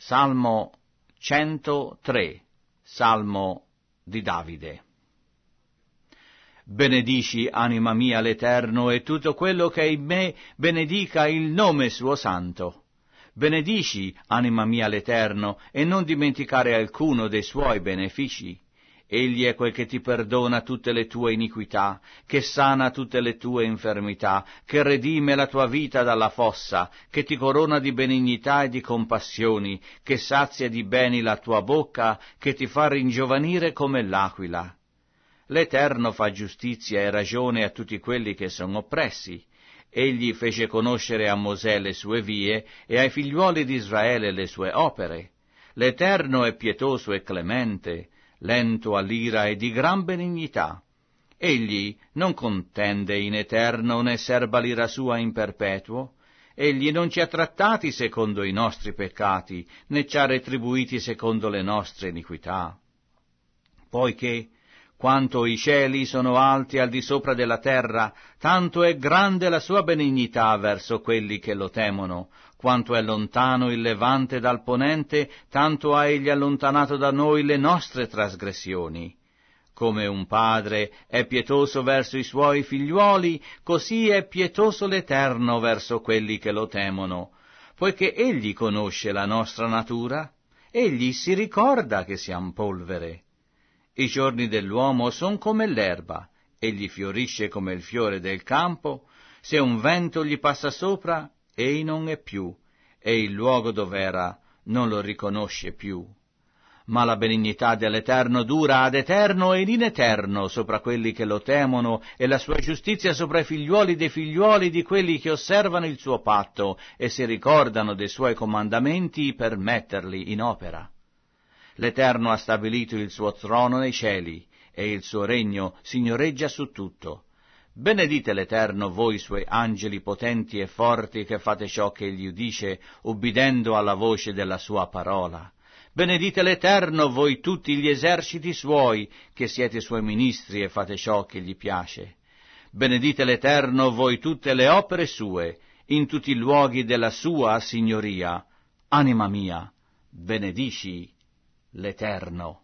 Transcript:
Salmo 103, Salmo di Davide. Benedici, anima mia, l'Eterno, e tutto quello che è in me benedica il nome suo santo. Benedici, anima mia, l'Eterno, e non dimenticare alcuno dei suoi benefici. Egli è quel che ti perdona tutte le tue iniquità, che sana tutte le tue infermità, che redime la tua vita dalla fossa, che ti corona di benignità e di compassioni, che sazia di beni la tua bocca, che ti fa ringiovanire come l'aquila. L'Eterno fa giustizia e ragione a tutti quelli che sono oppressi. Egli fece conoscere a Mosè le sue vie e ai figliuoli di Israele le sue opere. L'Eterno è pietoso e clemente, lento all'ira e di gran benignità. Egli non contende in eterno, né serba l'ira sua in perpetuo. Egli non ci ha trattati secondo i nostri peccati, né ci ha retribuiti secondo le nostre iniquità. Poiché, quanto i cieli sono alti al di sopra della terra, tanto è grande la sua benignità verso quelli che lo temono. Quanto è lontano il levante dal ponente, tanto ha egli allontanato da noi le nostre trasgressioni. Come un padre è pietoso verso i suoi figliuoli, così è pietoso l'Eterno verso quelli che lo temono. Poiché egli conosce la nostra natura, egli si ricorda che siam polvere. I giorni dell'uomo son come l'erba, egli fiorisce come il fiore del campo, se un vento gli passa sopra, ei non è più, e il luogo dov'era non lo riconosce più. Ma la benignità dell'Eterno dura ad eterno ed in eterno sopra quelli che lo temono, e la sua giustizia sopra i figliuoli dei figliuoli di quelli che osservano il suo patto e si ricordano dei suoi comandamenti per metterli in opera. L'Eterno ha stabilito il suo trono nei cieli, e il suo regno signoreggia su tutto. Benedite l'Eterno voi suoi angeli potenti e forti che fate ciò che egli dice, ubbidendo alla voce della sua parola. Benedite l'Eterno voi tutti gli eserciti suoi, che siete suoi ministri e fate ciò che gli piace. Benedite l'Eterno voi tutte le opere sue, in tutti i luoghi della sua signoria. Anima mia, benedici l'Eterno.